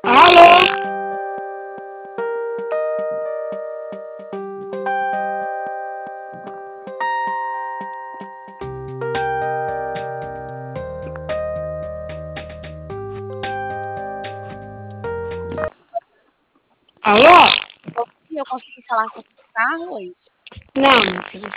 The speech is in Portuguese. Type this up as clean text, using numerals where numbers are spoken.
Alô? Alô? Eu consigo falar com o Carlos? Não, minha filha.